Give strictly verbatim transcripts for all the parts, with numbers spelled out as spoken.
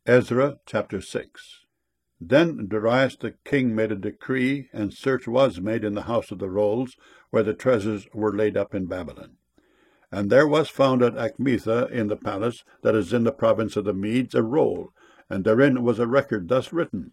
Ezra chapter six. Then Darius the king made a decree, and search was made in the house of the rolls, where the treasures were laid up in Babylon. And there was found at Achmetha in the palace that is in the province of the Medes a roll, and therein was a record thus written.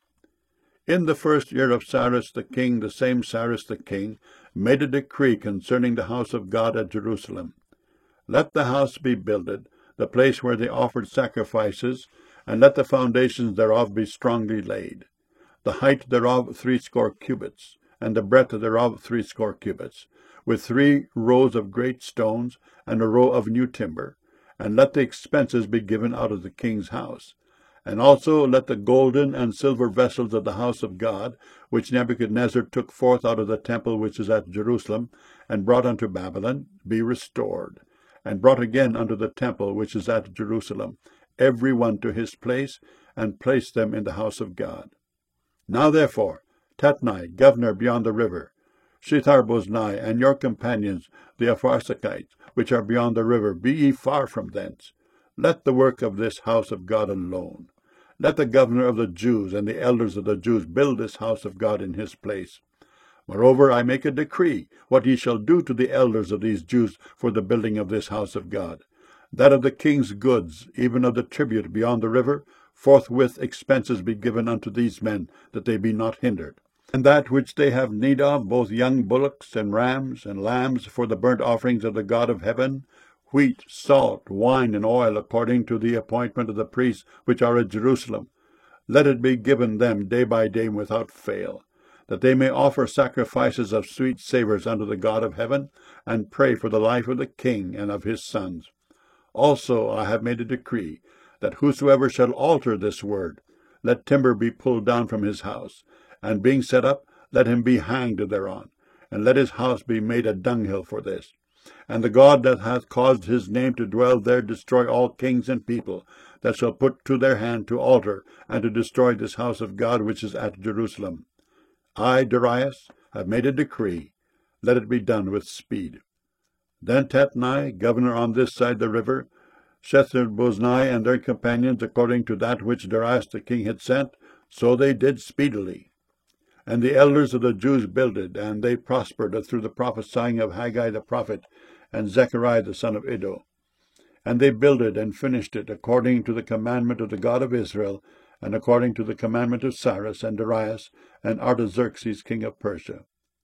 In the first year of Cyrus the king, the same Cyrus the king, made a decree concerning the house of God at Jerusalem. Let the house be builded, the place where they offered sacrifices, and let the foundations thereof be strongly laid. The height thereof threescore cubits, and the breadth thereof threescore cubits, with three rows of great stones, and a row of new timber. And let the expenses be given out of the king's house. And also let the golden and silver vessels of the house of God, which Nebuchadnezzar took forth out of the temple which is at Jerusalem, and brought unto Babylon, be restored, and brought again unto the temple which is at Jerusalem, every one to his place, and place them in the house of God. Now therefore, Tatnai, governor beyond the river, Shethar-boznai, and your companions, the Apharsachites, which are beyond the river, be ye far from thence. Let the work of this house of God alone. Let the governor of the Jews and the elders of the Jews build this house of God in his place. Moreover, I make a decree, what ye shall do to the elders of these Jews for the building of this house of God, that of the king's goods, even of the tribute beyond the river, forthwith expenses be given unto these men, that they be not hindered. And that which they have need of, both young bullocks and rams and lambs for the burnt offerings of the God of heaven, wheat, salt, wine, and oil, according to the appointment of the priests which are at Jerusalem, let it be given them day by day without fail, that they may offer sacrifices of sweet savours unto the God of heaven, and pray for the life of the king and of his sons. Also I have made a decree, that whosoever shall alter this word, let timber be pulled down from his house, and being set up, let him be hanged thereon, and let his house be made a dunghill for this. And the God that hath caused his name to dwell there destroy all kings and people that shall put to their hand to alter and to destroy this house of God which is at Jerusalem. I, Darius, have made a decree. Let it be done with speed. Then Tatnai, governor on this side the river, Shethar-boznai, and their companions, according to that which Darius the king had sent, so they did speedily. And the elders of the Jews builded, and they prospered through the prophesying of Haggai the prophet, and Zechariah the son of Iddo. And they builded and finished it, according to the commandment of the God of Israel, and according to the commandment of Cyrus and Darius and Artaxerxes king of Persia.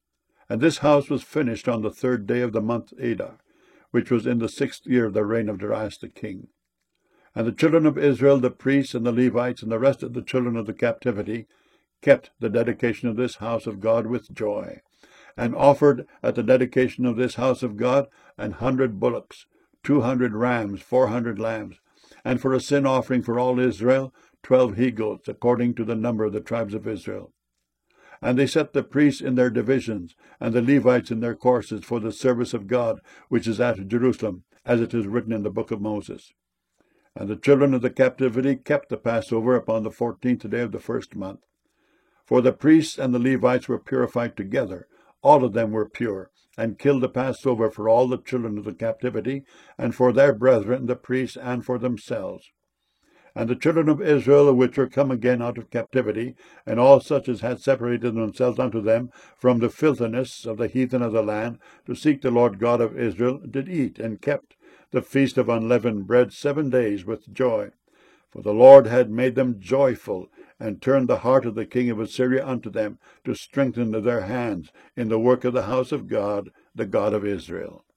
And this house was finished on the third day of the month Adar, which was in the sixth year of the reign of Darius the king. And the children of Israel, the priests and the Levites, and the rest of the children of the captivity, kept the dedication of this house of God with joy, and offered at the dedication of this house of God an hundred bullocks, two hundred rams, four hundred lambs, and for a sin offering for all Israel, twelve he-goats, according to the number of the tribes of Israel. And they set the priests in their divisions, and the Levites in their courses, for the service of God, which is at Jerusalem, as it is written in the book of Moses. And the children of the captivity kept the Passover upon the fourteenth day of the first month. For the priests and the Levites were purified together, all of them were pure, and killed the Passover for all the children of the captivity, and for their brethren the priests, and for themselves. And the children of Israel, which were come again out of captivity, and all such as had separated themselves unto them from the filthiness of the heathen of the land, to seek the Lord God of Israel, did eat, and kept the feast of unleavened bread seven days with joy. For the Lord had made them joyful, and turned the heart of the king of Assyria unto them, to strengthen their hands in the work of the house of God, the God of Israel.